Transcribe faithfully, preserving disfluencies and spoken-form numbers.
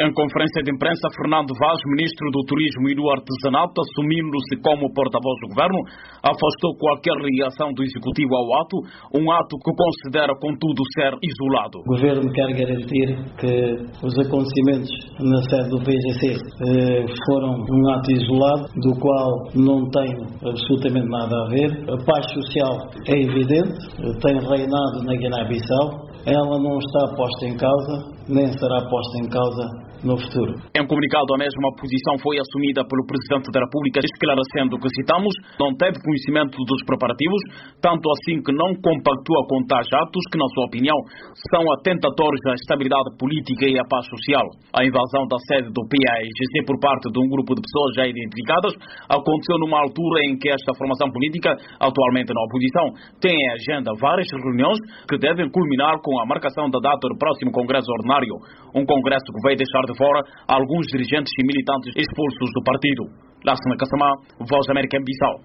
Em conferência de imprensa, Fernando Vaz, ministro do Turismo e do Artesanato, assumindo-se como porta-voz do governo, afastou qualquer reação do executivo ao ato, um ato que considera, contudo, ser isolado. O governo quer garantir que os acontecimentos na sede do P G C eh, foram um ato isolado, do qual não tem absolutamente nada a ver. A paz social é evidente, tem reinado na Guiné-Bissau. Ela não está posta em causa, nem será posta em causa no futuro. Em comunicado, a mesma posição foi assumida pelo Presidente da República, esclarecendo que, citamos, não teve conhecimento dos preparativos, tanto assim que não compactua com tais atos que, na sua opinião, são atentatórios à estabilidade política e à paz social. A invasão da sede do P A I G C por parte de um grupo de pessoas já identificadas aconteceu numa altura em que esta formação política, atualmente na oposição, tem em agenda várias reuniões que devem culminar com a marcação da data do próximo Congresso Ordinário, um congresso que vai deixar de fora alguns dirigentes e militantes expulsos do partido. Lássana Kassamá, Voz da América, Bissau.